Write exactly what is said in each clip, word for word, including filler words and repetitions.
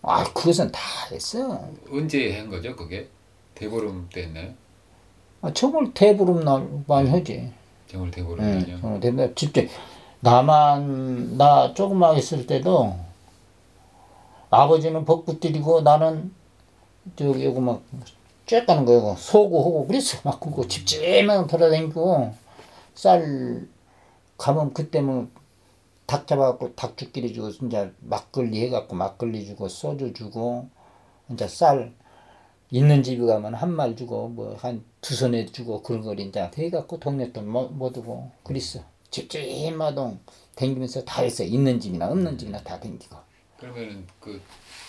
아, 그것은 다 했어. 언제 한 거죠, 그게? 대보름 때 했나요? 아, 정월 대보름 날만 네. 하지. 정월 대보름 응, 날요. 정월 대보름 집중. 나만 나 조그맣게 있을 때도 아버지는 벚꽃 들이고 나는 저기 요거 막 쬐까는 거 소고 하고 그랬어. 막 그거 집집만 돌아다니고 쌀 가면 그때 뭐 닭 잡아갖고 닭죽끼리 주고 진짜 막걸리 해갖고 막걸리 주고 소주 주고 진짜 쌀 있는 집에 가면 한 말 주고 뭐 한 두 손에 주고 그런 걸 이제 해갖고 동네 돈못 두고 그랬어. 집집마다 댕기면서 다 했어. 있는 집이나 없는 집이나 다 댕기고. 그러면은 그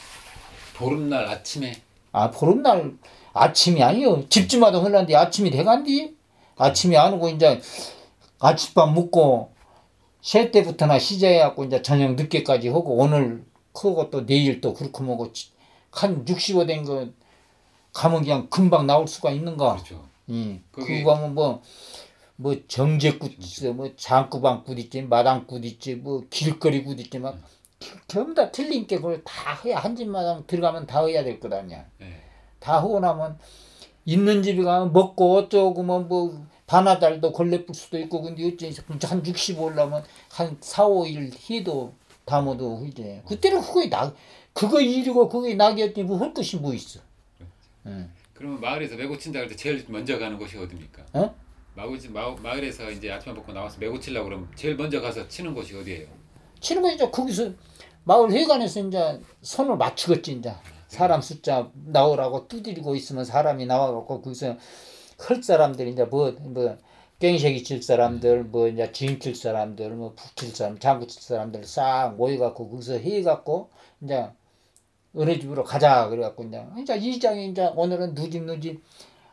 보름날 아침에. 아, 보름날 아침이 아니요. 집집마다 흘렀는데 아침이 돼간디? 아침이 안 오고 이제 아침밥 먹고 새 때부터나 시작해갖고 이제 저녁 늦게까지 하고 오늘 크고 또 내일 또 그렇게 먹고 한 육십오 된 거 가면 그냥 금방 나올 수가 있는가? 그렇죠. 예. 거기 그거 가면 뭐, 뭐 정제굿 있어, 뭐 장구방굿 있지, 마당굿 있지, 뭐 길거리 굿 있지, 막 전부 다 틀린 게 그걸 다 해야 한 집마다 들어가면 다 해야 될 것 아니야. 네. 다 하고 나면 있는 집에 가면 먹고 어쩌고 뭐, 뭐 반나절도 걸레 뿔 수도 있고 근데 어째 한 육십 올라면 한 사, 오 일 해도 다 모두 이제 그때는 그거에 나 그거 일이고 그게 낙이었지 뭐 할 것이 뭐 있어. 응. 그러면 마을에서 매고 친다 할 때 제일 먼저 가는 곳이 어디입니까? 어? 마을, 마, 마을에서 이제 아침밥 먹고 나와서 매고 치려고 그러면 제일 먼저 가서 치는 곳이 어디예요? 치는 거 이제 거기서 마을 회관에서 이제 손을 맞추겠지 이제 사람 숫자 나오라고 두드리고 있으면 사람이 나와갖고 거기서 할 사람들 이제 뭐뭐 깽새기 칠 사람들 뭐 이제 주임 칠 사람들 뭐 북 칠 사람 장구 칠 사람들 싹 모여갖고 거기서 해갖고 이제 어느 집으로 가자 그래갖고 이제 이제 이장이 이제 오늘은 누집 누집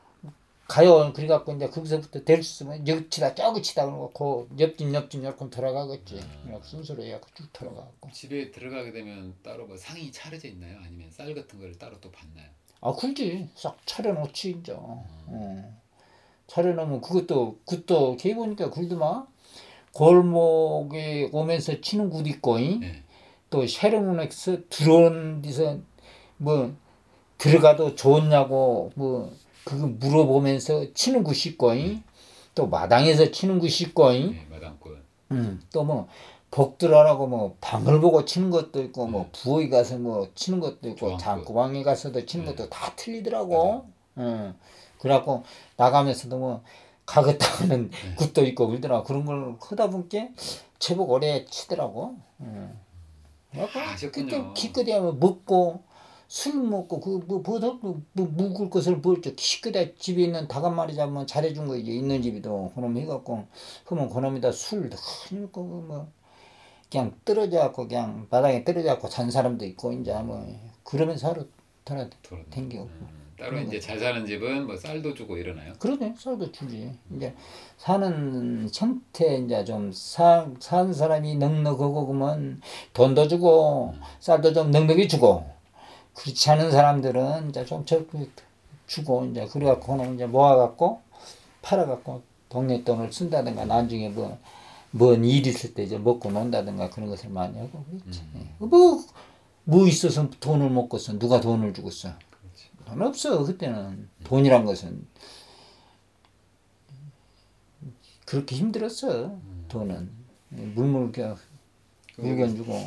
가요 그래갖고 이제 거기서부터 될 수 있으면 여기 치다 저기 치다 그러고 옆집 옆집 이렇게 돌아가겠지. 그냥 순서로 해갖고 쭉 돌아가고. 집에 들어가게 되면 따로 뭐 상이 차려져 있나요? 아니면 쌀 같은 걸 따로 또 받나요? 아 굴지 싹 차려놓지 이제. 어. 차려놓으면 그것도 그것도 걔 보니까 굴드마 골목에 오면서 치는 굴 있고 네. 또 쉐르문에서 들어온 데서 뭐 들어가도 좋냐고 뭐 그거 물어보면서 치는 굿이 있고 네. 또 마당에서 치는 굿이 있고 네, 마당꾼. 음, 또 뭐 복들하라고 뭐 방을 보고 치는 것도 있고 네. 뭐 부엌에 가서 뭐 치는 것도 있고 조항꾼. 장구방에 가서도 치는 네. 것도 다 틀리더라고. 음. 그래갖고 나가면서도 뭐 가긋하는 네. 굿도 있고 그러더라고. 그런 걸 하다 보니까 제법 오래 치더라고. 음. 그래갖고 아, 그때 하셨군요. 기껏 하면 먹고 술 먹고 그뭐 뭐더 뭐, 묵을 것을 뭘저 기껏 집에 있는 닭 한 마리 잡으면 잘해준 거 이제 있는 집이도 그놈 해갖고 그러면 그놈에다 술 넣고 뭐 그냥 떨어져 갖고 그냥 바닥에 떨어져 갖고 잔 사람도 있고 이제 뭐 그러면서 하루 돌아 돌아다니고. 댕겨. 음, 따로 그런 이제 거지. 잘 사는 집은 뭐 쌀도 주고 이러나요? 그러네 쌀도 주지. 이제 사는 형태 이제 좀 사, 사는 사람이 넉넉하고 그러면 돈도 주고 쌀도 좀 넉넉히 주고 그렇지 않은 사람들은 이제 좀 적게 주고 이제 그래갖고 그놈 이제 모아갖고 팔아갖고 동네 돈을 쓴다든가 나중에 뭐 뭔 일 있을 때 이제 먹고 논다든가 그런 것을 많이 하고 그랬지. 음. 뭐, 뭐 있어서 돈을 먹겠어. 누가 돈을 주겠어. 그렇지. 돈 없어. 그때는 돈이란 것은 그렇게 힘들었어. 돈은 물물 그럼 물건 여기 주고.